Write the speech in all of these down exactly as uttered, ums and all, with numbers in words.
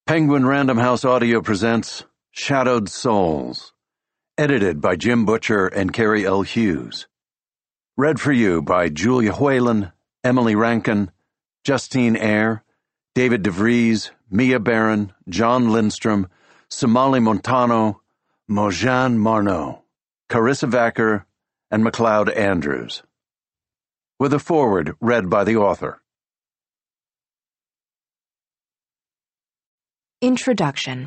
Penguin Random House Audio presents Shadowed Souls, edited by Jim Butcher and Carrie L. Hughes. Read for you by Julia Whalen, Emily Rankin, Justine Eyre, David DeVries, Mia Barron, John Lindstrom, Somali Montano, Mojan Marno, Carissa Vacker, and MacLeod Andrews. With a foreword read by the author. Introduction.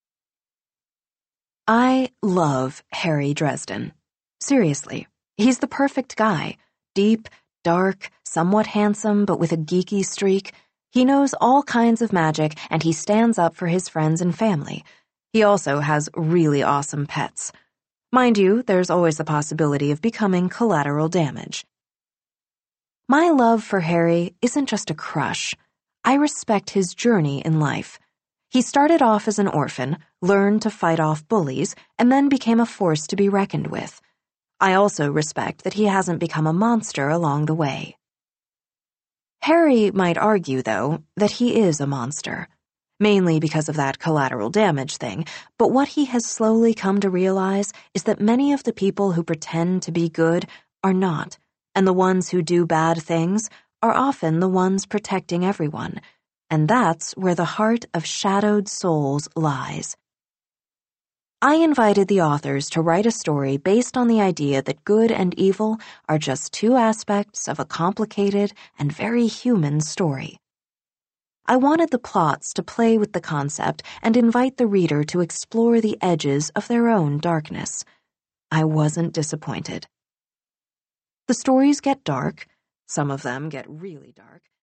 I love Harry Dresden. Seriously, he's the perfect guy. Deep, dark, somewhat handsome, but with a geeky streak. He knows all kinds of magic, and he stands up for his friends and family. He also has really awesome pets. Mind you, there's always the possibility of becoming collateral damage. My love for Harry isn't just a crush. I respect his journey in life. He started off as an orphan, learned to fight off bullies, and then became a force to be reckoned with. I also respect that he hasn't become a monster along the way. Harry might argue, though, that he is a monster, mainly because of that collateral damage thing, but what he has slowly come to realize is that many of the people who pretend to be good are not, and the ones who do bad things are often the ones protecting everyone. And that's where the heart of Shadowed Souls lies. I invited the authors to write a story based on the idea that good and evil are just two aspects of a complicated and very human story. I wanted the plots to play with the concept and invite the reader to explore the edges of their own darkness. I wasn't disappointed. The stories get dark. Some of them get really dark.